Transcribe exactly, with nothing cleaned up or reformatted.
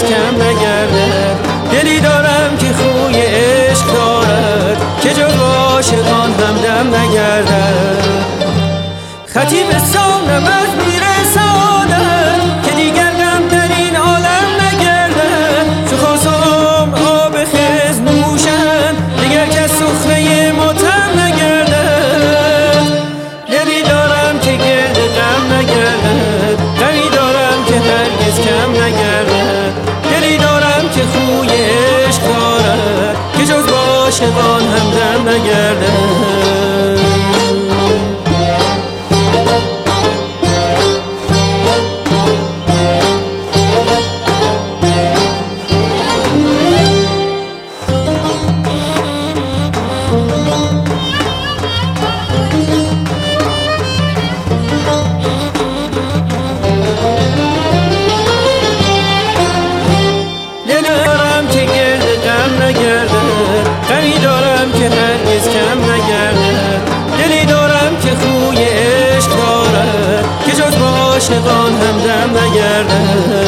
کم نگردد. دلی دارم که خوی عشق دارد که جز با عاشقان همدم نگردد. خطی به سانم از میرساند که دیگر غم در این عالم نگردد. چو خاصم آب خضر نوشند دیگر کس سخره ماتم نگردد. دلی دارم که گرد غم نگردد، غمی دارم که هرگز کم نگردد. دلی دارم که خوی عشق دارد که جز با عاشقان همدم نگردد. غمی دارم که هرگز کم نگردد. دلی دارم که خوی عشق دارد که جز با عاشقان همدم نگردد.